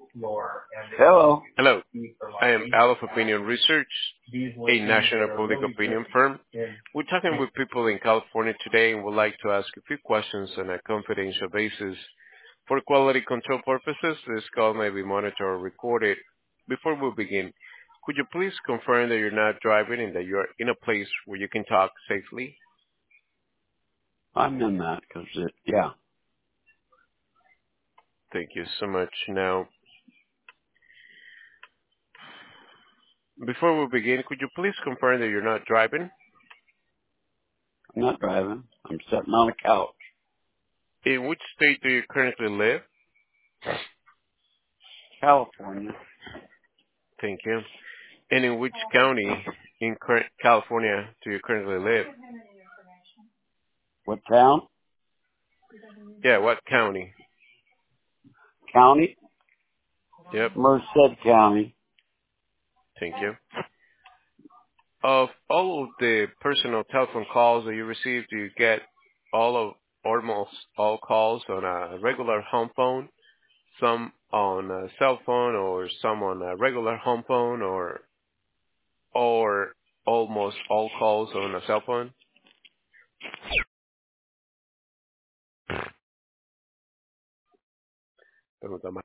Hello. Hello, I am Aleph Opinion Research, a national public opinion firm. We're talking with people in California today and would like to ask a few questions on a confidential basis. For quality control purposes, this call may be monitored or recorded. Before we begin, could you please confirm that you're not driving and that you're in a place where you can talk safely? I'm in that because yeah. Thank you so much. Now, before we begin, could you please confirm that you're not driving? I'm not driving. I'm sitting on a couch. In which state do you currently live? California. Thank you. And in which county in California do you currently live? What town? Yeah, what county? County? Yep, Merced County. thank you. Of all of the personal telephone calls that you receive, do you get almost all calls on a regular home phone, some on a cell phone, or some on a regular home phone, or almost all calls on a cell phone? Pregunta más.